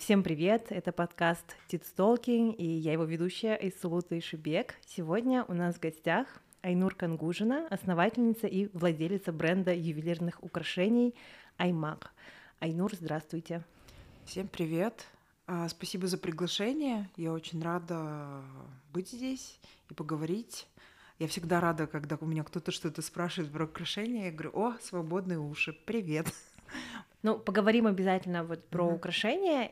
Всем привет! Это подкаст Tits Talking, и я его ведущая Айсулута Ишибек. Сегодня у нас в гостях Айнур Кангужина, основательница и владелица бренда ювелирных украшений Аймаг. Айнур, здравствуйте! Всем привет! Спасибо за приглашение. Я очень рада быть здесь и поговорить. Я всегда рада, когда у меня кто-то что-то спрашивает про украшения. Я говорю: о, свободные уши, привет! Ну, поговорим обязательно вот про украшения,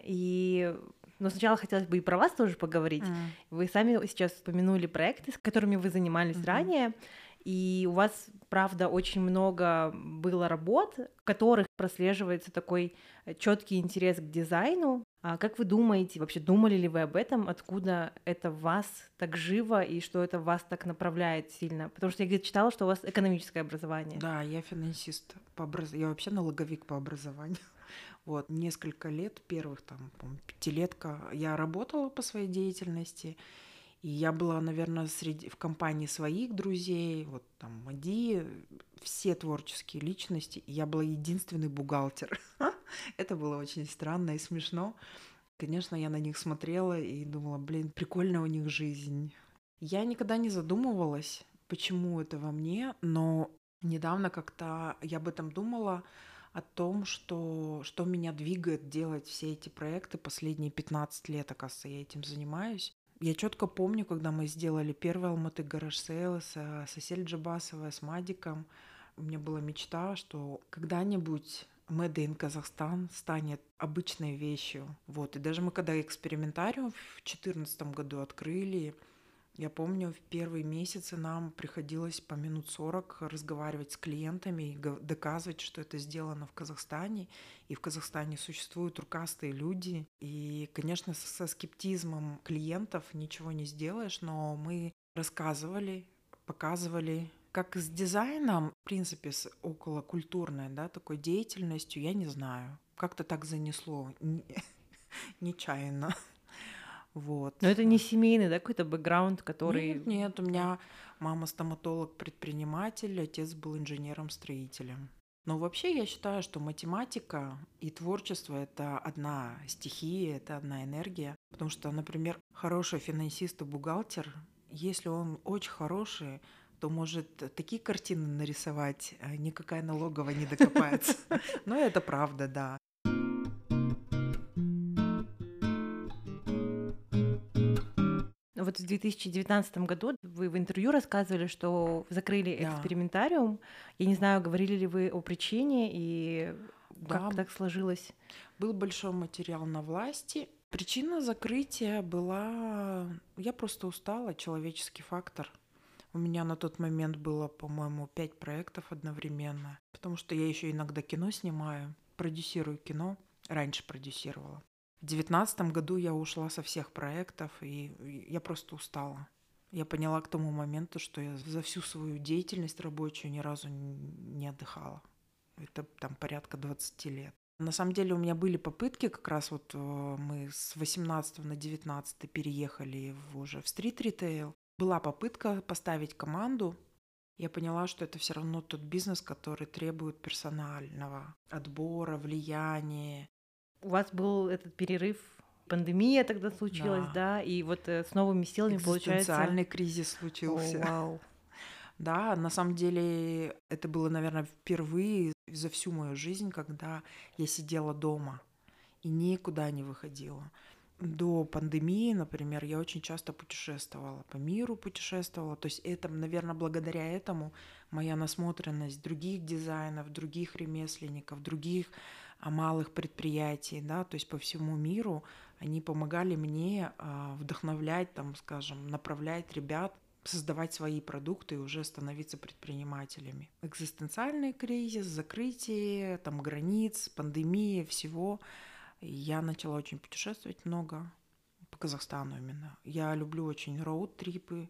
но сначала хотелось бы и про вас тоже поговорить. Вы сами сейчас вспомянули проекты, с которыми вы занимались ранее, и у вас, правда, очень много было работ, в которых прослеживается такой четкий интерес к дизайну. А как вы думаете, вообще думали ли вы об этом, откуда это в вас так живо и что это вас так направляет сильно? Потому что я где-то читала, что у вас экономическое образование. Да, я финансист по образованию. Я вообще налоговик по образованию. Вот, несколько лет, первых там, по-моему, 5-летка, я работала по своей деятельности. И я была, наверное, в компании своих друзей, вот там Мади, все творческие личности, и я была единственный бухгалтер. Это было очень странно и смешно. Конечно, я на них смотрела и думала: блин, прикольная у них жизнь. Я никогда не задумывалась, почему это во мне, но недавно как-то я об этом думала, о том, что меня двигает делать все эти проекты последние 15 лет, оказывается, я этим занимаюсь. Я четко помню, когда мы сделали первый Алматы Гараж Сейл с Асель Джабасовой, с Мадиком. У меня была мечта, что когда-нибудь Made in Казахстан станет обычной вещью. Вот. И даже мы когда экспериментариум в 2014 году открыли, я помню, в первые месяцы нам приходилось по минут 40 разговаривать с клиентами и доказывать, что это сделано в Казахстане. И в Казахстане существуют рукастые люди. И, конечно, со скептизмом клиентов ничего не сделаешь, но мы рассказывали, показывали, как с дизайном, в принципе, с околокультурной, да, такой деятельностью, я не знаю. Как-то так занесло нечаянно. Вот. Но это не семейный, да, какой-то бэкграунд, который... Нет, у меня мама стоматолог-предприниматель, отец был инженером-строителем. Но вообще я считаю, что математика и творчество — это одна стихия, это одна энергия. Потому что, например, хороший финансист и бухгалтер, если он очень хороший, то может такие картины нарисовать, никакая налоговая не докопается. Но это правда, да. Вот в 2019 году вы в интервью рассказывали, что закрыли экспериментариум. Я не знаю, говорили ли вы о причине и как так сложилось? Был большой материал на власти. Причина закрытия была... Я просто устала, человеческий фактор. У меня на тот момент было, по-моему, 5 проектов одновременно. Потому что я еще иногда кино снимаю, продюсирую кино. Раньше продюсировала. В 2019 году я ушла со всех проектов, и я просто устала. Я поняла к тому моменту, что я за всю свою деятельность рабочую ни разу не отдыхала. Это там порядка 20 лет. На самом деле у меня были попытки, как раз вот мы с 18 на 19 переехали уже в стрит-ритейл. Была попытка поставить команду. Я поняла, что это все равно тот бизнес, который требует персонального отбора, влияния. У вас был этот перерыв, пандемия тогда случилась, да, и вот с новыми силами, получается... Экзистенциальный кризис случился. О, вау. Да, на самом деле это было, наверное, впервые за всю мою жизнь, когда я сидела дома и никуда не выходила. До пандемии, например, я очень часто путешествовала, по миру путешествовала. То есть это, наверное, благодаря этому моя насмотренность других дизайнов, других ремесленников, других малых предприятий, да, то есть по всему миру, они помогали мне вдохновлять, там, скажем, направлять ребят, создавать свои продукты и уже становиться предпринимателями. Экзистенциальный кризис, закрытие там границ, пандемия, всего. Я начала очень путешествовать много, по Казахстану именно. Я люблю очень роуд-трипы,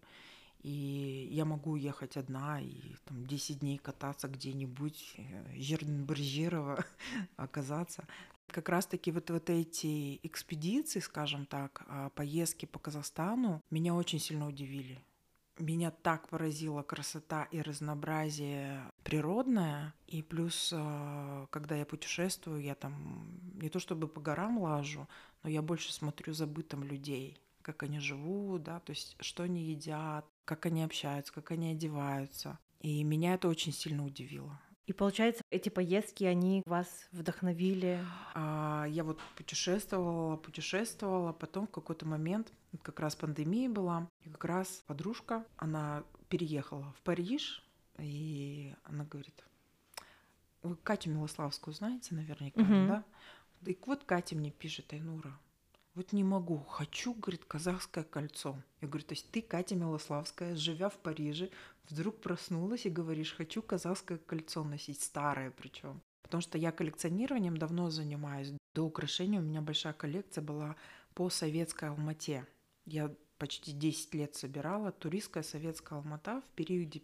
и я могу ехать одна и там 10 дней кататься где-нибудь, Жирнбыржирово оказаться. Как раз-таки вот эти экспедиции, скажем так, поездки по Казахстану меня очень сильно удивили. Меня так поразила красота и разнообразие природное. И плюс, когда я путешествую, я там не то чтобы по горам лажу, но я больше смотрю за бытом людей, как они живут, да, то есть что они едят, как они общаются, как они одеваются. И меня это очень сильно удивило. И получается, эти поездки, они вас вдохновили? Я вот путешествовала, потом в какой-то момент, вот как раз пандемия была, и как раз подружка, она переехала в Париж, и она говорит: вы Катю Милославскую знаете наверняка, Мгм. да? И вот Катя мне пишет: Айнура, вот не могу, хочу, говорит, казахское кольцо. Я говорю: то есть ты, Катя Милославская, живя в Париже, вдруг проснулась и говоришь: хочу казахское кольцо носить, старое причем. Потому что я коллекционированием давно занимаюсь. До украшений у меня большая коллекция была по советской Алмате. Я почти 10 лет собирала туристская советская Алмата в периоде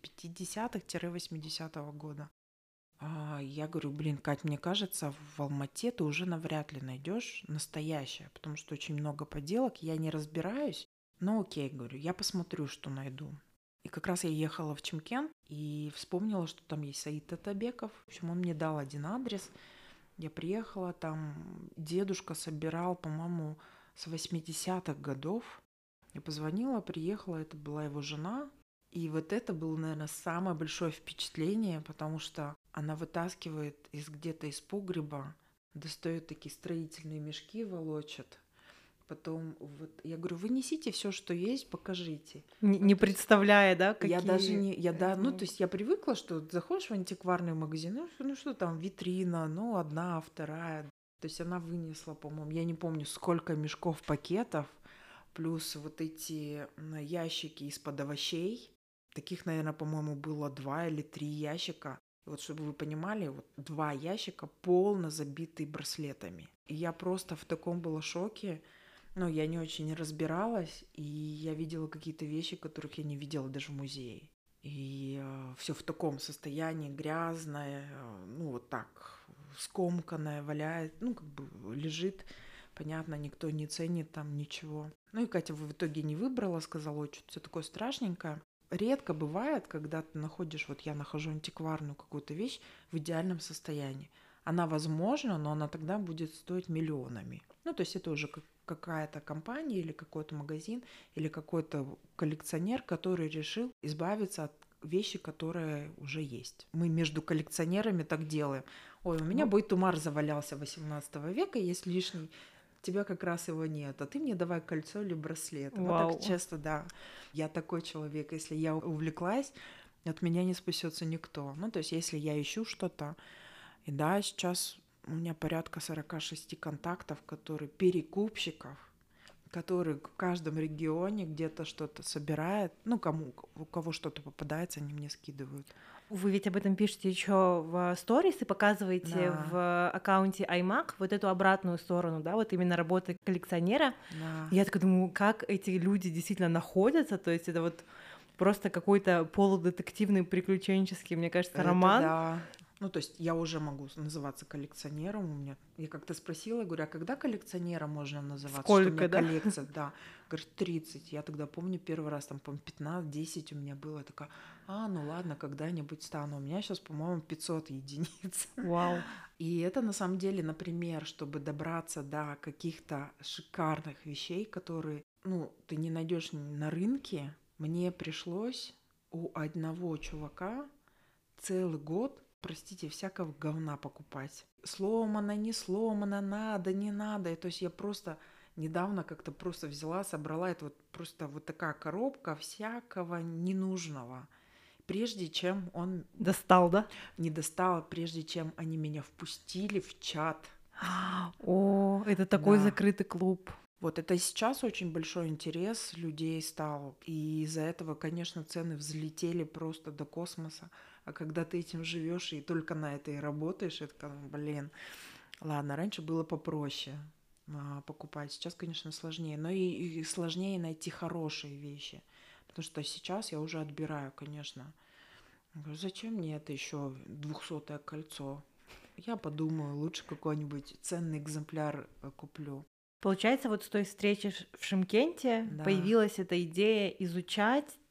50-80-го года. Я говорю: блин, Кать, мне кажется, в Алмате ты уже навряд ли найдешь настоящее, потому что очень много подделок, я не разбираюсь. Но окей, говорю, я посмотрю, что найду. И как раз я ехала в Чимкент и вспомнила, что там есть Саид Татабеков. В общем, он мне дал один адрес. Я приехала, там дедушка собирал, по-моему, с 80-х годов. Я позвонила, приехала, это была его жена. И вот это было, наверное, самое большое впечатление, потому что она вытаскивает где-то из погреба, достает такие строительные мешки, волочит. Потом вот я говорю: вы несите все, что есть, покажите. Не То есть представляя, да, я даже какие не, я да, это ну то могут. есть я привыкла, что заходишь в антикварный магазин, ну что там, витрина, ну одна, вторая. То есть она вынесла, по-моему, я не помню, сколько мешков пакетов, плюс вот эти ящики из-под овощей. Таких, наверное, по-моему, было 2 или 3 ящика. И вот чтобы вы понимали, вот 2 ящика полно забитые браслетами. И я просто в таком была шоке. Ну, я не очень разбиралась, и я видела какие-то вещи, которых я не видела даже в музее. И все в таком состоянии, грязное, ну вот так, скомканное, валяет, ну как бы лежит. Понятно, никто не ценит там ничего. Ну и Катя в итоге не выбрала, сказала: ой, что-то все такое страшненькое. Редко бывает, когда ты находишь, вот я нахожу антикварную какую-то вещь в идеальном состоянии. Она возможна, но она тогда будет стоить миллионами. Ну, то есть это уже какая-то компания или какой-то магазин или какой-то коллекционер, который решил избавиться от вещи, которые уже есть. Мы между коллекционерами так делаем. Ой, у меня В- Бойтумар завалялся 18 века, есть лишний, у тебя как раз его нет, а ты мне давай кольцо или браслет. Вот так Вау. часто, да. Я такой человек, если я увлеклась, от меня не спасется никто. Ну, то есть, если я ищу что-то, и да, сейчас у меня порядка 46 контактов, которые перекупщиков, которые в каждом регионе где-то что-то собирают. Ну, у кого что-то попадается, они мне скидывают. Вы ведь об этом пишете еще в сторис и показываете Да, в аккаунте iMac вот эту обратную сторону, да, вот именно работы коллекционера. да. Я такая думаю, как эти люди действительно находятся, то есть это вот просто какой-то полудетективный, приключенческий, мне кажется, Это роман. да. Ну, то есть я уже могу называться коллекционером. У меня, я как-то спросила, говорю: а когда коллекционером можно называться, что у меня Сколько, да? коллекция, да. Говорит: 30. Я тогда помню первый раз, там, по-моему, 15-10 у меня было. Я такая: ну ладно, когда-нибудь стану. У меня сейчас, по-моему, 500 единиц. Вау. И это на самом деле, например, чтобы добраться до каких-то шикарных вещей, которые, ну, ты не найдешь на рынке, мне пришлось у одного чувака целый год, простите, всякого говна покупать. Сломано, не сломано, надо, не надо. И то есть я просто недавно как-то просто взяла, собрала это вот просто вот такая коробка всякого ненужного. Прежде чем он Достал, да? не достал, прежде чем они меня впустили в чат. О, это такой Да. закрытый клуб. Вот это сейчас очень большой интерес людей стал. И из-за этого, конечно, цены взлетели просто до космоса. А когда ты этим живешь и только на это и работаешь, это, блин, ладно, раньше было попроще покупать. Сейчас, конечно, сложнее. Но и сложнее найти хорошие вещи. Потому что сейчас я уже отбираю, конечно. Говорю: зачем мне это еще 200-е кольцо? Я подумаю, лучше какой-нибудь ценный экземпляр куплю. Получается, вот с той встречи в Шымкенте Да. появилась эта идея изучать.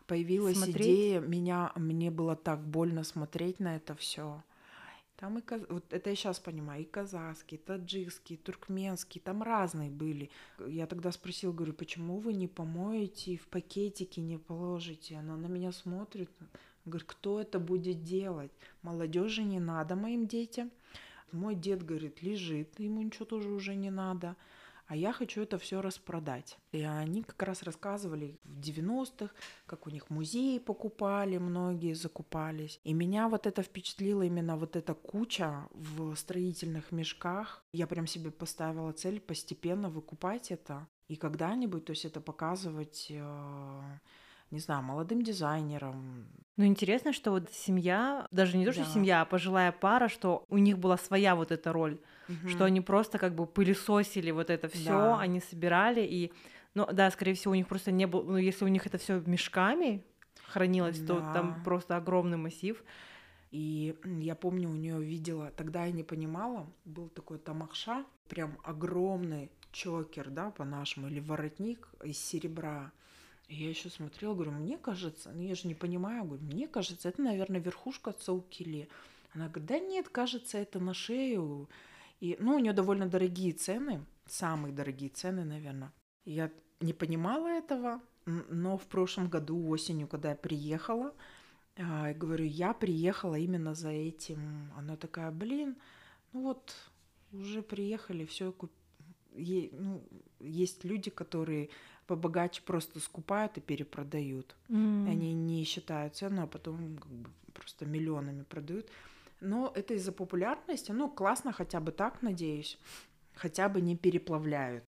появилась смотреть. идея, мне было так больно смотреть на это все. Там вот это я сейчас понимаю, и казахский, и таджикский, и туркменский, там разные были. Я тогда спросила, говорю, почему вы не помоете, в пакетики не положите? Она на меня смотрит, говорит, кто это будет делать? Молодежи не надо моим детям. Мой дед, говорит, лежит, ему ничего тоже уже не надо. А я хочу это все распродать. И они как раз рассказывали в 90-х, как у них музеи покупали, многие закупались. И меня вот это впечатлило, именно вот эта куча в строительных мешках. Я прям себе поставила цель постепенно выкупать это. И когда-нибудь, то есть это показывать, не знаю, молодым дизайнерам. Ну, интересно, что вот семья, даже не то, что Да. семья, а пожилая пара, что у них была своя вот эта роль, что Мгм. они просто как бы пылесосили вот это все, Да. они собирали, и, ну, да, скорее всего, у них просто не было, ну, если у них это все мешками хранилось, то там Да. просто огромный массив. И я помню, у нее видела, тогда я не понимала, был такой тамахша, прям огромный чокер, да, по-нашему, или воротник из серебра. И я еще смотрела, говорю, мне кажется, ну я же не понимаю, говорю, мне кажется, это, наверное, верхушка цаукили. Она говорит, да нет, кажется, это на шею. И, ну, у нее довольно дорогие цены, самые дорогие цены, наверное. Я не понимала этого, но в прошлом году осенью, когда я приехала, я говорю, я приехала именно за этим. Она такая, блин, ну вот уже приехали, все ну, есть люди, которые побогаче просто скупают и перепродают. Они не считают цену, а потом как бы просто миллионами продают. Но это из-за популярности. Ну, классно хотя бы так, надеюсь. Хотя бы не переплавляют.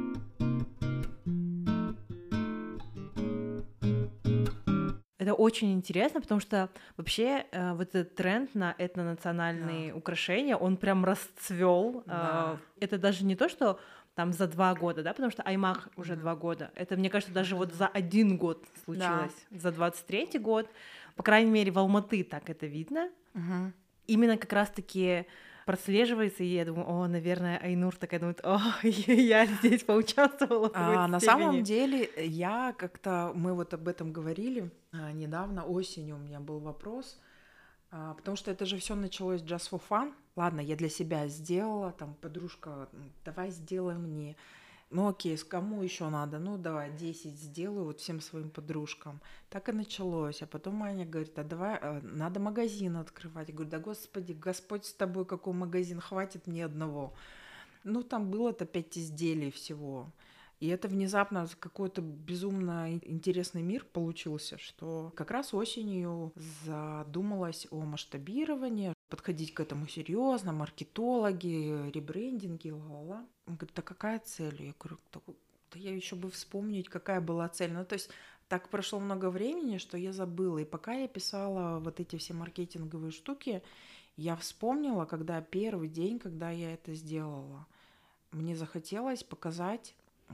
Это очень интересно, потому что вообще вот этот тренд на этнонациональные украшения, он прям расцвел. Да. Это даже не то, что там за 2 года, да, потому что Аймах уже 2 года. Это, мне кажется, даже вот за 1 год случилось, за 23-й год. По крайней мере, в Алматы так это видно. Мгм. Именно как раз-таки прослеживается, и я думаю, о, наверное, Айнур такая думает, о, я здесь поучаствовала в какой-то На самом степени. деле, я как-то, мы вот об этом говорили недавно, осенью у меня был вопрос, потому что это же все началось just for fun. Ладно, я для себя сделала, там подружка, давай сделай мне. Ну окей, с кому еще надо? Ну давай 10 сделаю вот всем своим подружкам. Так и началось. А потом Аня говорит, а давай, надо магазин открывать. Я говорю, да господи, Господь с тобой, какой магазин, хватит мне одного. Ну там было-то 5 изделий всего. И это внезапно какой-то безумно интересный мир получился, что как раз осенью задумалась о масштабировании, подходить к этому серьезно, маркетологи, ребрендинги, ла-ла-ла. Он говорит, да какая цель? Я говорю, да я еще бы вспомнить, какая была цель. Ну, то есть так прошло много времени, что я забыла. И пока я писала вот эти все маркетинговые штуки, я вспомнила, когда первый день, когда я это сделала, мне захотелось показать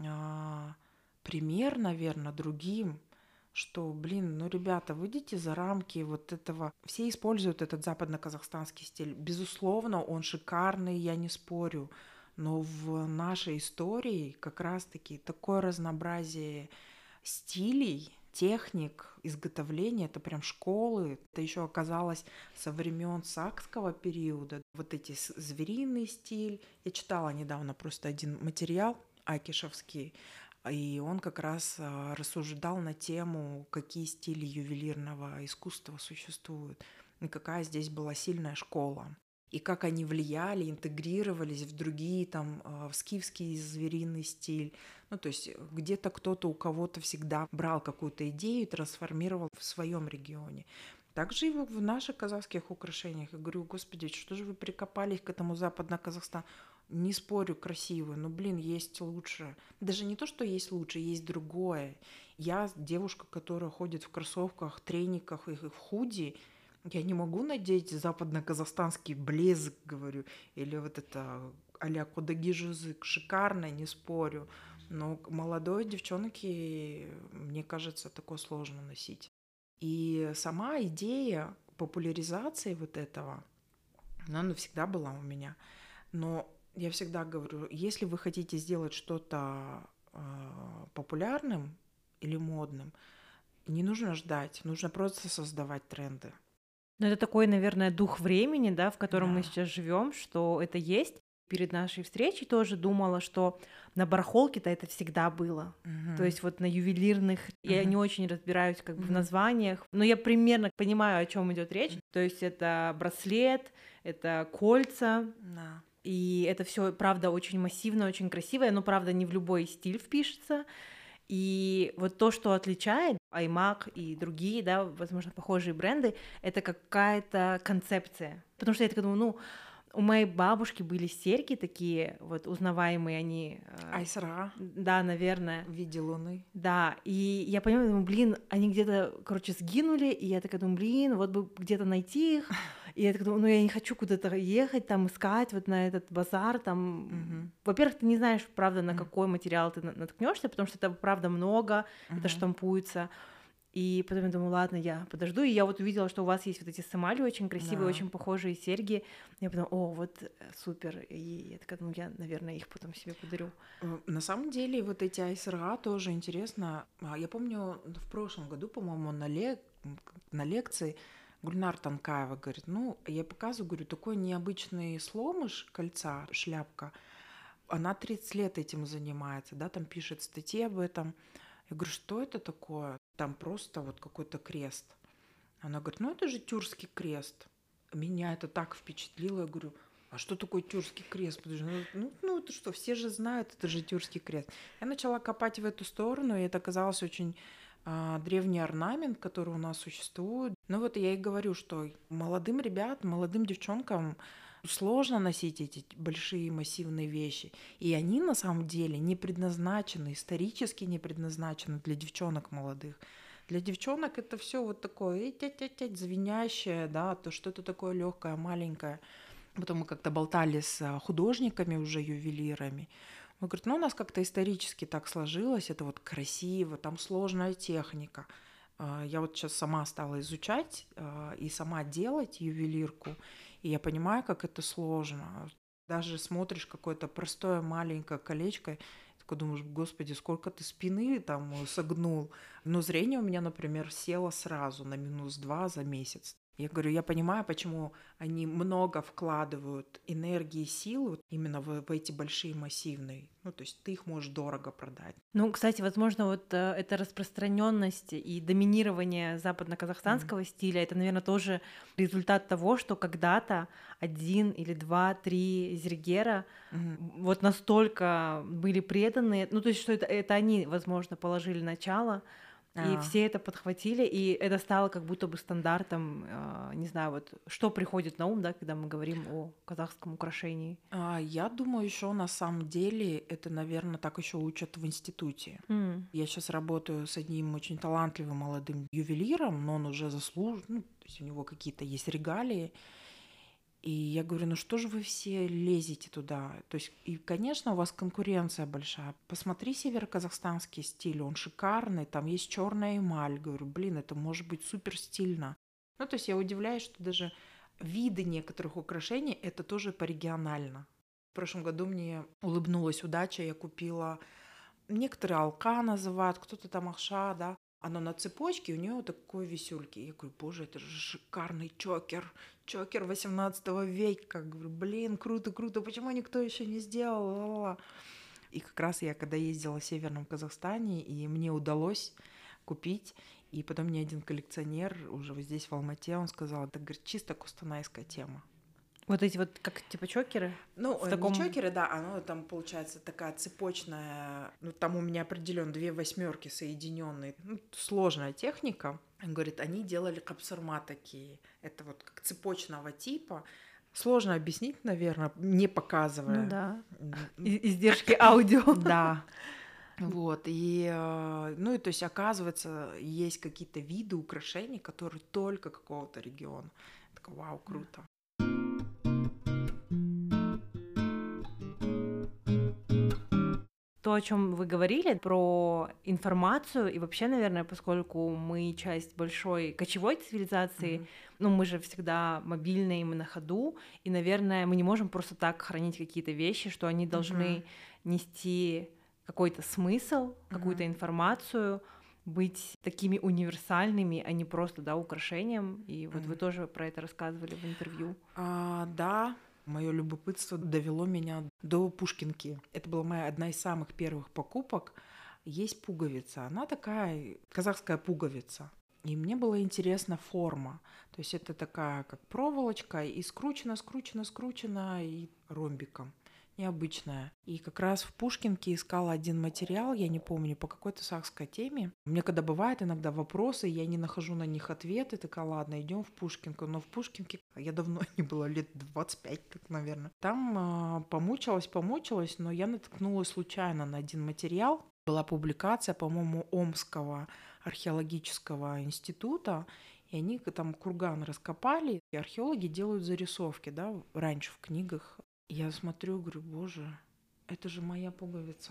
пример, наверное, другим, что, блин, ну, ребята, выйдите за рамки вот этого. Все используют этот западно-казахстанский стиль. Безусловно, он шикарный, я не спорю. Но в нашей истории как раз-таки такое разнообразие стилей, техник изготовления, это прям школы. Это еще оказалось со времен сакского периода. Вот эти звериный стиль. Я читала недавно просто один материал акишевский, и он как раз рассуждал на тему, какие стили ювелирного искусства существуют, и какая здесь была сильная школа. И как они влияли, интегрировались в другие, там, в скифский звериный стиль. Ну, то есть где-то кто-то у кого-то всегда брал какую-то идею и трансформировал в своем регионе. Также и в наших казахских украшениях. Я говорю, господи, что же вы прикопались к этому западно-казахстану? Не спорю, красивый, но, блин, есть лучше. Даже не то, что есть лучше, есть другое. Я девушка, которая ходит в кроссовках, трениках и в худи. Я не могу надеть западно-казахстанский блеск, говорю, или вот это а-ля кодагижузык. Шикарно, не спорю. Но молодой девчонке, мне кажется, такое сложно носить. И сама идея популяризации вот этого, она навсегда была у меня. Но я всегда говорю, если вы хотите сделать что-то популярным или модным, Не нужно ждать, нужно просто создавать тренды. Но это такой, наверное, дух времени, да, в котором мы Да. сейчас живем, что это есть. Перед нашей встречей тоже думала, что на барахолке-то это всегда было. То Мгм. есть вот на ювелирных я не Мгм. очень разбираюсь как бы в Мгм. названиях, но я примерно понимаю, о чем идет речь. То есть это браслет, это кольца, Да. и это все, правда, очень массивно, очень красивое, но, правда, не в любой стиль впишется. И вот то, что отличает iMac и другие, да, возможно, похожие бренды, это какая-то концепция. Потому что я так думаю, ну, у моей бабушки были серьги такие, вот узнаваемые они, Айсра да, наверное. в виде луны. Да, и я понимаю, думаю, блин, они где-то, короче, сгинули, и я такая думаю, блин, вот бы где-то найти их. И я такая думаю, ну я не хочу куда-то ехать, там искать вот на этот базар, там. Мгм. Во-первых, ты не знаешь, правда, на Мгм. какой материал ты наткнешься, потому что это, правда, много, это Мгм. штампуется. И потом я думаю, ладно, я подожду. И я вот увидела, что у вас есть вот эти с эмалью очень красивые, Да. очень похожие серьги. Я подумала, о, вот супер. И я такая, ну я, наверное, их потом себе подарю. На самом деле, вот эти айсра тоже интересно. Я помню, в прошлом году, по-моему, на лекции Гульнар Танкаева говорит, ну, я показываю, говорю, такой необычный сломыш кольца, шляпка. Она 30 лет этим занимается, да, там пишет статьи об этом. Я говорю, что это такое? Там просто вот какой-то крест. Она говорит, ну это же тюркский крест. Меня это так впечатлило. Я говорю, а что такое тюркский крест? Подожди, ну это что, все же знают, это же тюркский крест. Я начала копать в эту сторону, и это оказалось очень древний орнамент, который у нас существует. Ну вот я и говорю, что молодым ребятам, молодым девчонкам сложно носить эти большие массивные вещи. И они на самом деле не предназначены, исторически не предназначены для девчонок молодых. Для девчонок это все вот такое звенящее, да, то что-то такое легкое, маленькое. Потом мы как-то болтали с художниками, уже ювелирами. Он говорит, ну у нас как-то исторически так сложилось, это вот красиво, там сложная техника. Я вот сейчас сама стала изучать и сама делать ювелирку, и я понимаю, как это сложно. Даже смотришь какое-то простое маленькое колечко, и такой думаешь, господи, сколько ты спины там согнул. Но зрение у меня, например, село сразу на -2 за месяц. Я говорю, я понимаю, почему они много вкладывают энергии и сил вот именно в эти большие массивные. Ну, то есть ты их можешь дорого продать. Ну, кстати, возможно, вот эта распространенность и доминирование западно-казахстанского стиля, это, наверное, тоже результат того, что когда-то один или два, три зергера Мгм. вот настолько были преданы, ну, то есть, что это они, возможно, положили начало, и А, все это подхватили, и это стало как будто бы стандартом, не знаю, вот что приходит на ум, да, когда мы говорим о казахском украшении. я думаю, еще на самом деле это, наверное, так еще учат в институте. М. Я сейчас работаю с одним очень талантливым молодым ювелиром, но он уже заслужен, ну, то есть у него какие-то есть регалии. И я говорю, ну что же вы все лезете туда? То есть, и, конечно, у вас конкуренция большая. Посмотри североказахстанский стиль, он шикарный, там есть черная эмаль. Говорю, блин, это может быть супер стильно. Ну, то есть я удивляюсь, что даже виды некоторых украшений это тоже по-регионально. В прошлом году мне улыбнулась удача, я купила, некоторые алка называют, кто-то там ахша, да. Оно на цепочке, у нее вот такой висюльки. Я говорю, боже, это же шикарный чокер. Чокер 18 века. Говорю, блин, круто, круто. Почему никто еще не сделал? Ла-ла-ла. И как раз я когда ездила в Северном Казахстане, и мне удалось купить. И потом мне один коллекционер уже вот здесь в Алмате, он сказал, это, говорит, чисто кустанайская тема. Вот эти вот, как типа чокеры Ну, в не таком... чокеры, да, оно там получается такая цепочная, ну, там у меня определенно 2 восьмерки соединенные, ну, сложная техника. Он говорит, они делали капсарма такие, это вот как цепочного типа. Сложно объяснить, наверное, не Ну показывая. да, М, издержки аудио. Да, вот, и, ну, и то есть, оказывается, есть какие-то виды украшений, которые только какого-то региона. Так, вау, круто. То, о чем вы говорили, про информацию, и вообще, наверное, поскольку мы часть большой кочевой цивилизации, Мгм. ну, мы же всегда мобильные, мы на ходу, и, наверное, мы не можем просто так хранить какие-то вещи, что они Мгм. должны нести какой-то смысл, какую-то Мгм. информацию. быть такими универсальными, а не просто, да, украшением. И вот вы тоже про это рассказывали в интервью. Да, мое любопытство довело меня до Пушкинки. Это была моя одна из самых первых покупок. Есть пуговица. Она такая казахская пуговица. И мне была интересна форма. То есть это такая, как проволочка, и скручена, и ромбиком. Необычная. И как раз в Пушкинке искала один материал, я не помню, по какой-то сакской теме. Мне когда бывает иногда вопросы, я не нахожу на них ответы, такая, ладно, идем в Пушкинку. Но в Пушкинке я давно не была, лет 25, так, наверное. Там помучилась, но я наткнулась случайно на один материал. Была публикация, по-моему, Омского археологического института, и они там курган раскопали, и археологи делают зарисовки, да, раньше в книгах. Я смотрю, говорю, боже, это же моя пуговица.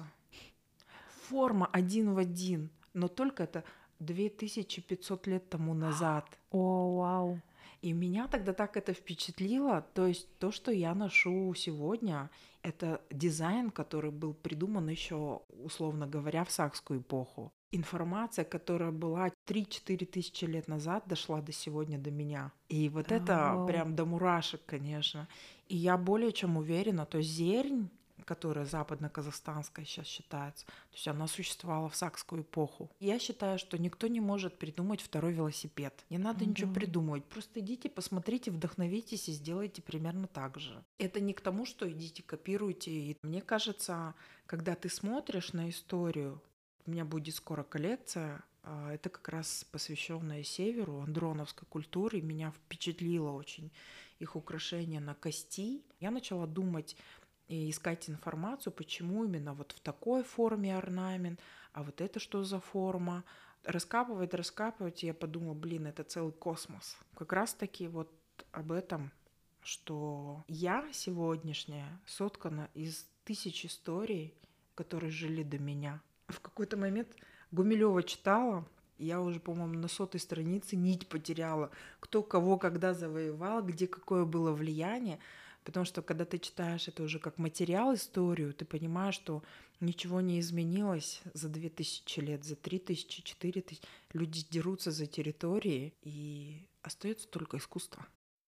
Форма один в один, но только это 2500 лет тому назад. О, вау. И меня тогда так это впечатлило. То есть то, что я ношу сегодня, это дизайн, который был придуман еще, условно говоря, в сакскую эпоху. Информация, которая была 3-4 тысячи лет назад, дошла до сегодня, до меня. И вот это прям до мурашек, конечно. И я более чем уверена, то есть зернь, которая западно-казахстанская сейчас считается, то есть она существовала в сакскую эпоху. Я считаю, что никто не может придумать второй велосипед. Не надо ничего придумывать. Просто идите, посмотрите, вдохновитесь и сделайте примерно так же. Это не к тому, что идите, копируйте. И мне кажется, когда ты смотришь на историю, у меня будет скоро коллекция, это как раз посвященная Северу, андроновской культуре. Меня впечатлило очень их украшения на кости. Я начала думать и искать информацию, почему именно вот в такой форме орнамент, а вот это что за форма. Раскапывать, я подумала, это целый космос. Как раз-таки вот об этом, что я сегодняшняя соткана из тысяч историй, которые жили до меня. В какой-то момент Гумилева читала, я уже, по-моему, на 100-й странице нить потеряла, кто кого когда завоевал, где какое было влияние. Потому что когда ты читаешь это уже как материал, историю, ты понимаешь, что ничего не изменилось за 2000 лет, за 3000, 4000. Люди дерутся за территории, и остается только искусство.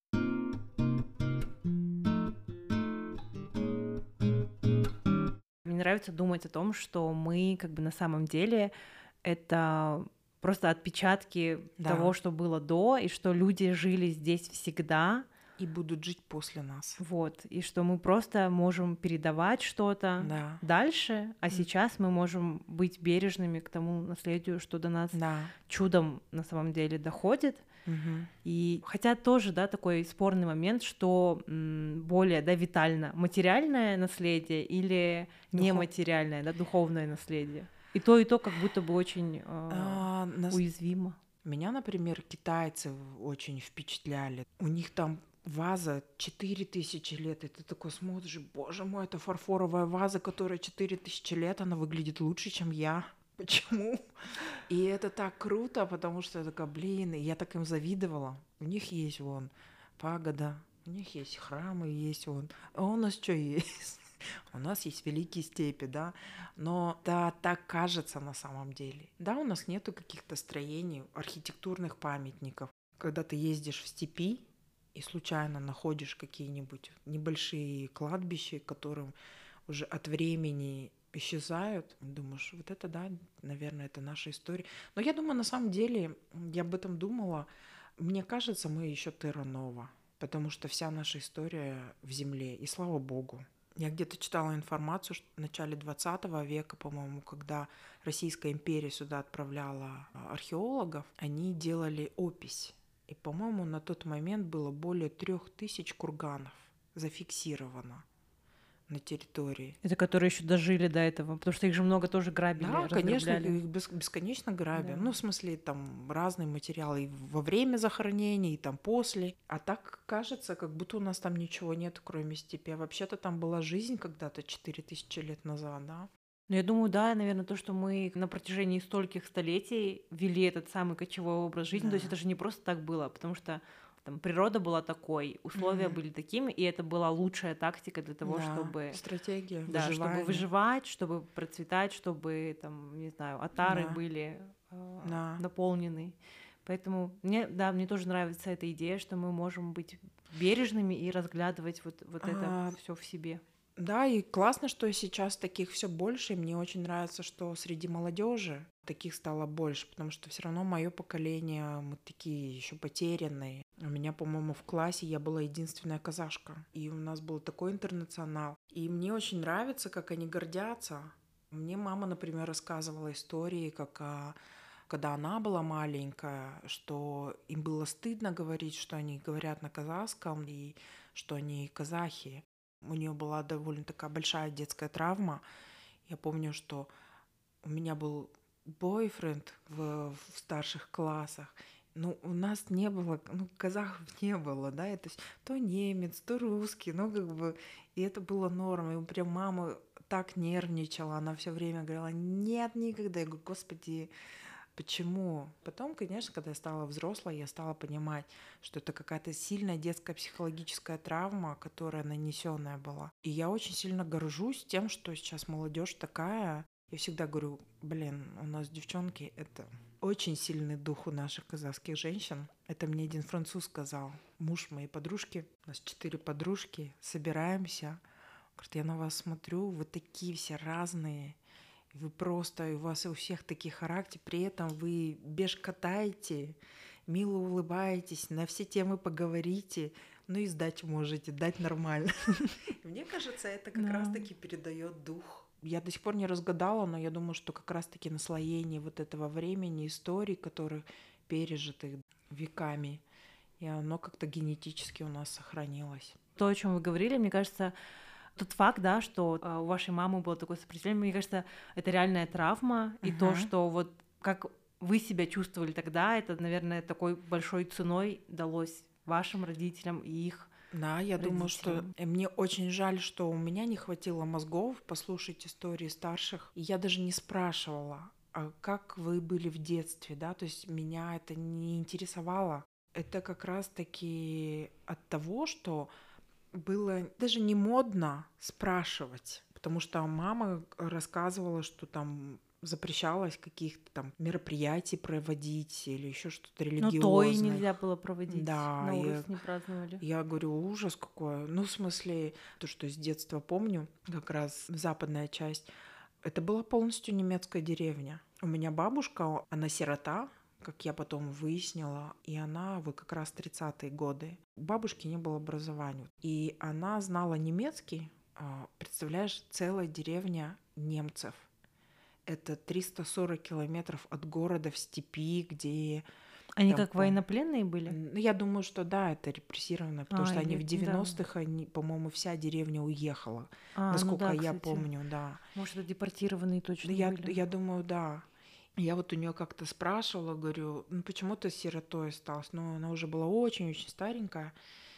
Мне нравится думать о том, что мы как бы на самом деле это просто отпечатки того, что было до, и что люди жили здесь всегда. И будут жить после нас. Вот, и что мы просто можем передавать что-то дальше, а сейчас мы можем быть бережными к тому наследию, что до нас чудом на самом деле доходит. И хотя тоже, да, такой спорный момент, что более, да, витально материальное наследие или нематериальное, да, духовное наследие. И то как будто бы очень уязвимо. Меня, например, китайцы очень впечатляли. У них там ваза 4000 лет, и ты такой смотришь, боже мой, это фарфоровая ваза, которая 4000 лет, она выглядит лучше, чем я. Почему? И это так круто, потому что я такая, и я так им завидовала. У них есть вон пагода, у них есть храмы, есть вон. А у нас что есть? У нас есть великие степи, да, но да, так кажется на самом деле. Да, у нас нету каких-то строений, архитектурных памятников. Когда ты ездишь в степи и случайно находишь какие-нибудь небольшие кладбища, которым уже от времени исчезают, думаешь, вот это, да, наверное, это наша история. Но я думаю, на самом деле, я об этом думала, мне кажется, мы еще терра нова, потому что вся наша история в земле, и слава богу. Я где-то читала информацию, что в начале 20 века, по-моему, когда Российская империя сюда отправляла археологов, они делали опись. И, по-моему, на тот момент было более 3000 курганов зафиксировано на территории. Это которые еще дожили до этого, потому что их же много тоже грабили, да, конечно, их бесконечно грабят. Да. Ну, в смысле, там разные материалы и во время захоронения, и там после. А так кажется, как будто у нас там ничего нет, кроме степи. А вообще-то там была жизнь когда-то 4000 лет назад, да? Ну, я думаю, да, наверное, то, что мы на протяжении стольких столетий вели этот самый кочевой образ жизни, то есть это же не просто так было, потому что там природа была такой, условия были такими, и это была лучшая тактика для того, чтобы... Стратегия да, чтобы выживать, чтобы процветать, чтобы, там, не знаю, отары были Да. наполненный. Поэтому мне тоже нравится эта идея, что мы можем быть бережными и разглядывать вот это А, все в себе. Да, и классно, что сейчас таких все больше. И мне очень нравится, что среди молодежи таких стало больше, потому что все равно мое поколение, мы такие еще потерянные. У меня, по-моему, в классе я была единственная казашка, и у нас был такой интернационал. И мне очень нравится, как они гордятся. Мне мама, например, рассказывала истории, когда она была маленькая, что им было стыдно говорить, что они говорят на казахском и что они казахи. У нее была довольно такая большая детская травма. Я помню, что у меня был бойфренд в старших классах. Ну, у нас не было, казахов не было, да, это то немец, то русский, и это было нормой. И прям мама так нервничала, она все время говорила, нет, никогда. Я говорю, господи, почему? Потом, конечно, когда я стала взрослой, я стала понимать, что это какая-то сильная детская психологическая травма, которая нанесенная была. И я очень сильно горжусь тем, что сейчас молодежь такая. Я всегда говорю, у нас девчонки, это очень сильный дух у наших казахских женщин. Это мне один француз сказал. Муж моей подружки, у нас 4 подружки, собираемся. Говорит, я на вас смотрю, вы такие все разные. Вы просто, у вас у всех такие характеры, при этом вы беж-катаете, мило улыбаетесь, на все темы поговорите, ну и сдать можете, дать нормально. Мне кажется, это как раз-таки передает дух. Я до сих пор не разгадала, но я думаю, что как раз-таки наслоение вот этого времени, историй, которые пережиты веками, и оно как-то генетически у нас сохранилось. То, о чем вы говорили, мне кажется, тот факт, да, что у вашей мамы было такое сопротивление, мне кажется, это реальная травма, и то, что вот как вы себя чувствовали тогда, это, наверное, такой большой ценой далось вашим родителям и их Да, я думаю, что родителям. мне очень жаль, что у меня не хватило мозгов послушать истории старших. И я даже не спрашивала, а как вы были в детстве, да, то есть меня это не интересовало. Это как раз-таки от того, что было даже не модно спрашивать, потому что мама рассказывала, что там запрещалось каких-то там мероприятий проводить или еще что-то Ну, то и религиозное. нельзя было проводить. Да, Наурыз не праздновали. я говорю, ужас какой. Ну, в смысле, то, что с детства помню, как раз западная часть, это была полностью немецкая деревня. У меня бабушка, она сирота, как я потом выяснила, и она вот как раз 30-е годы. У бабушки не было образования. И она знала немецкий, представляешь, целая деревня немцев. Это 340 километров от города в степи, где... Они как военнопленные были? Ну, я думаю, что да, это репрессированное, потому что они в 90-х, по-моему, вся деревня уехала, насколько я помню, да. Может, это депортированные точно были? Я думаю, да. Я вот у нее как-то спрашивала, говорю, ну почему ты сиротой осталась? Ну, она уже была очень-очень старенькая,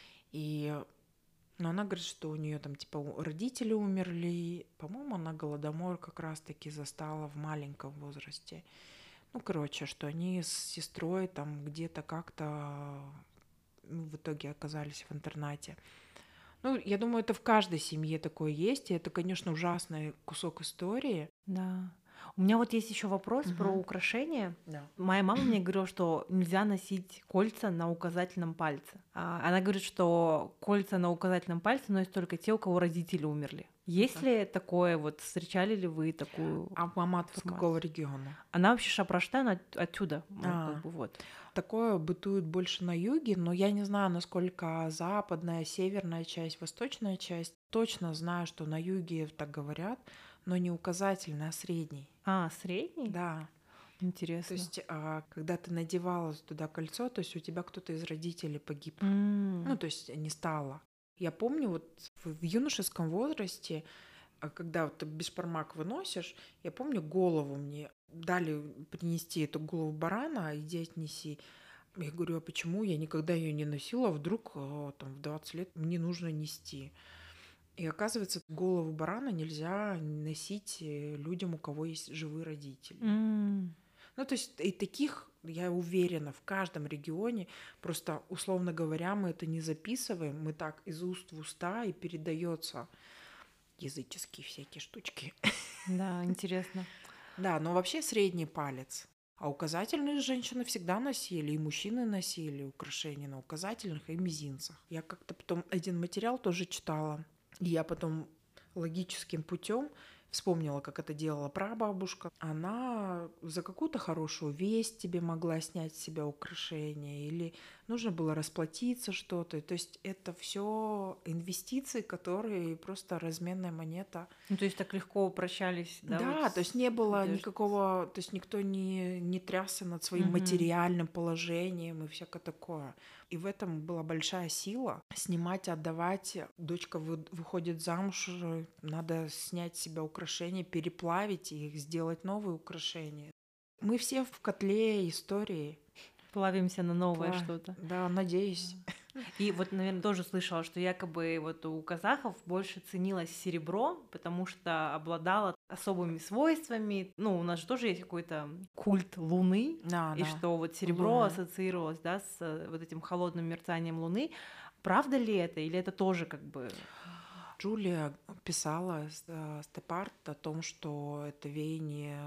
но она говорит, что у нее там типа родители умерли, по-моему, она голодомор как раз-таки застала в маленьком возрасте. Ну, короче, что они с сестрой там где-то как-то в итоге оказались в интернате. Ну, я думаю, это в каждой семье такое есть, и это, конечно, ужасный кусок истории. Да. У меня вот есть еще вопрос про украшения. Да. Моя мама мне говорила, что нельзя носить кольца на указательном пальце. Она говорит, что кольца на указательном пальце носят только те, у кого родители умерли. Есть ли такое, вот встречали ли вы такую? А мама с какого региона? Она вообще Шапраштан, оттуда. Как бы вот. Такое бытует больше на юге, но я не знаю, насколько западная, северная часть, восточная часть. Точно знаю, что на юге так говорят, но не указательный, а средний. Средний? Да. Интересно. То есть, когда ты надевала туда кольцо, то есть у тебя кто-то из родителей погиб. Ну, то есть не стало. Я помню, вот в юношеском возрасте, когда вот ты бешпармак выносишь, я помню, голову мне дали принести эту голову барана, иди отнеси. Я говорю, а почему я никогда ее не носила, а вдруг там, в 20 лет мне нужно нести? И оказывается, голову барана нельзя носить людям, у кого есть живые родители. Ну, то есть и таких, я уверена, в каждом регионе, просто, условно говоря, мы это не записываем, мы так из уст в уста, и передается языческие всякие штучки. Да, интересно. Да, но вообще средний палец. А указательные женщины всегда носили, и мужчины носили украшения на указательных и мизинцах. Я как-то потом один материал тоже читала, и я потом логическим путем вспомнила, как это делала прабабушка. Она за какую-то хорошую весть тебе могла снять с себя украшения, или нужно было расплатиться что-то. То есть это все инвестиции, которые просто разменная монета. Ну, то есть так легко упрощались, да? Да, вот то есть не было одеждой. никакого, то есть никто не трясся над своим материальным положением и всякое такое. И в этом была большая сила. Снимать, отдавать. Дочка выходит замуж, надо снять с себя украшения, переплавить их, сделать новые украшения. Мы все в котле истории. Плавимся на новое что-то. Да, надеюсь. И вот, наверное, тоже слышала, что якобы вот у казахов больше ценилось серебро, потому что обладало особыми свойствами. Ну, у нас же тоже есть какой-то культ Луны, и что вот серебро ассоциировалось, да, с вот этим холодным мерцанием Луны. Правда ли это, или это тоже как бы... Джулия писала степ-арт о том, что это веяние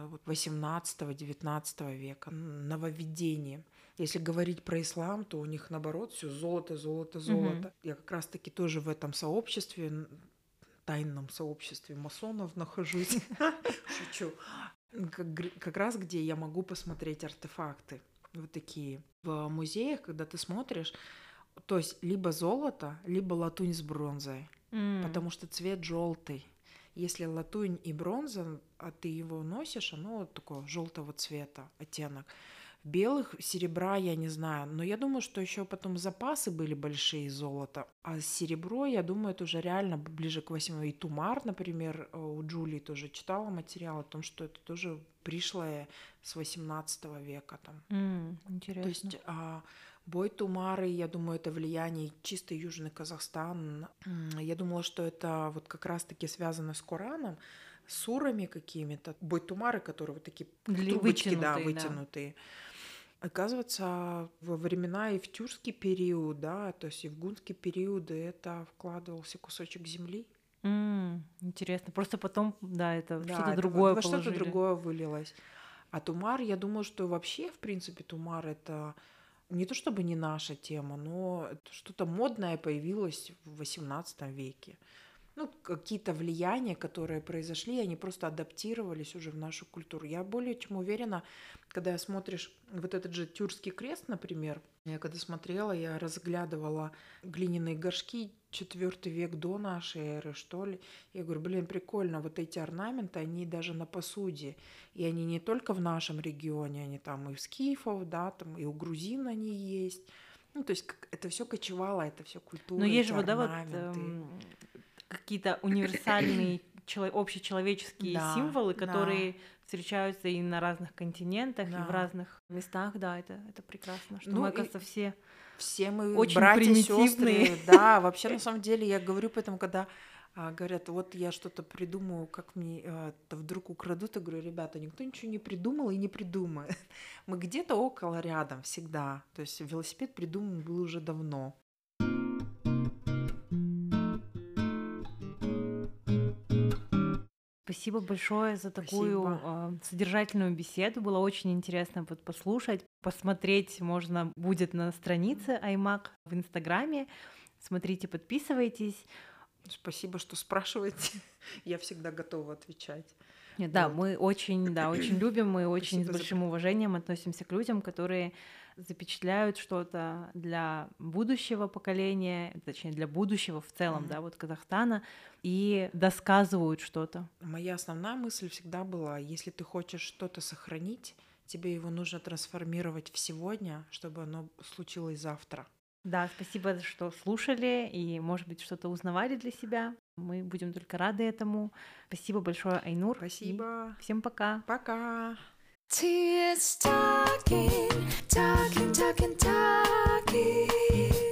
18-19 века, нововведение. Если говорить про ислам, то у них наоборот все золото, золото, золото. Я как раз-таки тоже в этом сообществе, тайном сообществе масонов нахожусь. Шучу. Как раз где я могу посмотреть артефакты вот такие. В музеях, когда ты смотришь, то есть либо золото, либо латунь с бронзой. Потому что цвет желтый. Если латунь и бронза, а ты его носишь, оно такого желтого цвета, оттенок. Белых, серебра я не знаю, но я думаю, что еще потом запасы были большие золота. А серебро, я думаю, это уже реально ближе к 8. И Тумар, например, у Джулии тоже читала материал о том, что это тоже пришлое с 18 века. Там. Интересно. То есть бой Тумары, я думаю, это влияние чисто Южный Казахстан. Я думала, что это вот как раз-таки связано с Кораном, с сурами какими-то. Бой Тумары, которые вот такие трубочки, вытянутые. Оказывается, во времена и в тюркский период, да, то есть и в гунский период это вкладывался кусочек земли. Интересно. Просто потом, да, это что-то другое положили. Что-то другое вылилось. А Тумар, я думаю, что вообще, в принципе, Тумар это не то чтобы не наша тема, но что-то модное появилось в XVIII веке. Ну, какие-то влияния, которые произошли, они просто адаптировались уже в нашу культуру. Я более чем уверена, когда смотришь вот этот же тюркский крест, например, я когда смотрела, я разглядывала глиняные горшки 4 век до нашей эры, что ли. Я говорю, прикольно, вот эти орнаменты, они даже на посуде. И они не только в нашем регионе, они там и у скифов, да, там и у грузин они есть. Ну, то есть это все кочевало, это все культура. Но есть же вот, да, вот какие-то универсальные общечеловеческие символы, которые встречаются и на разных континентах, и в разных местах. Да, это прекрасно, что мы, оказывается, все мы очень братья, примитивные. Сестры. Да, вообще, на самом деле, я говорю, поэтому, когда говорят, вот я что-то придумаю, как мне это вдруг украдут, я говорю, ребята, никто ничего не придумал и не придумает. Мы где-то около, рядом всегда. То есть велосипед придуман был уже давно. Спасибо большое за такую содержательную беседу. Было очень интересно послушать. Посмотреть можно будет на странице Аймак в Инстаграме. Смотрите, подписывайтесь. Спасибо, что спрашиваете. Я всегда готова отвечать. Да, мы очень любим, мы очень с большим уважением относимся к людям, которые запечатляют что-то для будущего поколения, точнее, для будущего в целом, да, вот Казахстана, и досказывают что-то. Моя основная мысль всегда была, если ты хочешь что-то сохранить, тебе его нужно трансформировать в сегодня, чтобы оно случилось завтра. Да, спасибо, что слушали и, может быть, что-то узнавали для себя. Мы будем только рады этому. Спасибо большое, Айнур. Спасибо. И всем пока. Пока. Tears talking, talking, talking, talking.